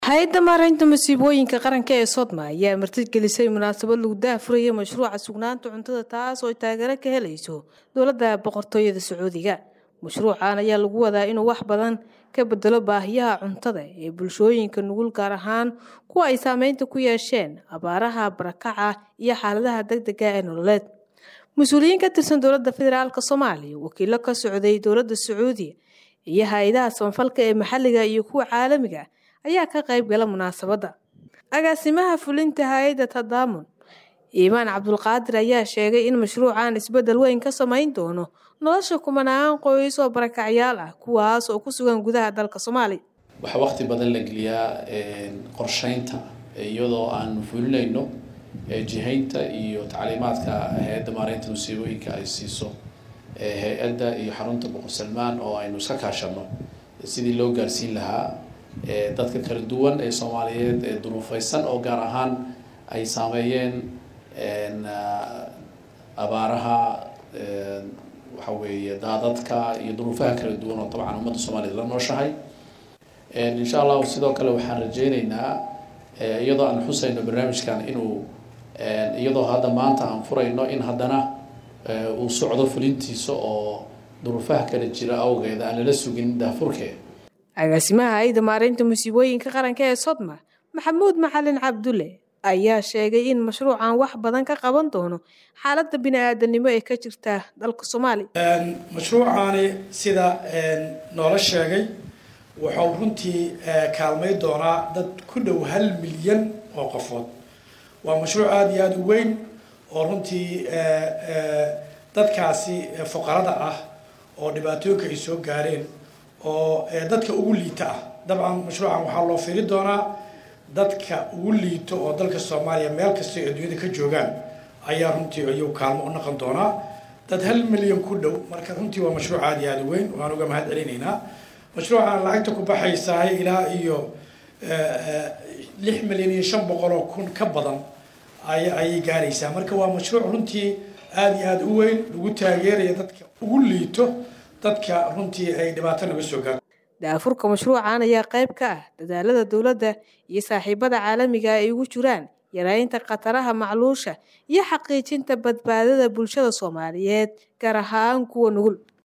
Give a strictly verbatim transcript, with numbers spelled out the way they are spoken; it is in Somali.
hay'adda maareynta masiibooyinka qaranka ee Sodma ayaa martigelisay munaasabad lagu daahfurayo mashruuca sugnaanta cuntada taas oo taageero ka helayso dowladda boqortooyada Sacuudiga. Mashruucan ayaa lagu wadaa inuu wax badan ka bedelo baahiyaha cuntada ee bulshooyinka nugul gaar ahaan kuwa ay saameynta ku yeesheen abaaraha, barakaca iyo xaaladaha degdegga ah ee nololeed. Mas'uuliyiin ka tirsan dowladda federaalka Soomaaliya, wakiilo ka socday dowladda Sacuudiga iyo hay'adaha samafalka ee maxalliga iyo kuwa caalamiga ayaa ka qayb gala munaasabadda. Agaasimaha fulinta hay'adda Tadaamun, Iimaan Cabdulqaadir ayaa sheegay in mashruucan isbedel weyn ka samayn doono nolosha kumanaan qoys oo barakacyaal ah kuwaas oo ku sugan gudaha dalka Soomaaliya. Waxa waqti badan la geliyaa qorsheynta iyadoo aan fulinayno jihaynta iyo tacliimaadka hay'adda maareynta masiibooyinka ay siiso hay'adda iyo xarunta Boqor Salmaan oo aynu iska kaashano sidii loo gaarsiin lahaa dadka kala duwan ee Soomaaliyeed ee duruufaysan oo gaar ahaan ay saameeyeen abaaraha waxa weeye daadadka iyo duruufaha kala duwan oo dabcan ummadda Soomaaliyeed la nooshahay. insha Allah sidoo kale waxaan rajaynaynaa iyadoo aan xusayno barnaamijkan inuu iyadoo hadda maanta aan furayno in haddana uu socdo fulintiisa oo duruufaha kala jira awgeed aan la sugin daafurkeeda. agaasimaha hay'adda maareynta masiibooyinka qaranka ee Sodma, Maxamuud Macalin Cabdulle, ayaa sheegay in mashruucan wax badan ka qaban doono xaaladda bini'aadanimo ee ka jirta dalka Soomaaliya. mashruucani sida noola sheegay wuxuu runtii kaalmay doonaa dad ku dhow hal milyan oo qofood. waa mashruuc aad iyo aad u weyn oo runtii dadkaasi fuqarada ah oo dhibaatooyinka ay soo gaareen oo dadka ugu liita ah. dabcan mashruucan waxaa loo fiiri doonaa dadka ugu liito oo dalka Soomaaliya meel kasta oo adduunyada ka joogaan ayaa runtii ayuu kaalmo u noqon doonaa dad hal milyan ku dhow. marka runtii waa mashruuc aad iyo aad u weyn waan uga mahad celinaynaa. mashruucan lacagta ku baxaysaa ilaa iyo lix milyan iyo shan boqol oo kun ka badan ay ay gaaraysaa. marka waa mashruuc runtii aad iyo aad u weyn lagu taageerayo dadka ugu liito dadka runtii ay dhibaato naga soo gaarto. daafurka mashruucan ayaa qayb ka ah dadaalada dowladda iyo saaxiibada caalamiga ay ugu jiraan yareynta khataraha macluusha iyo xaqiijinta badbaadada bulshada Soomaaliyeed gaar ahaan kuwa nugul.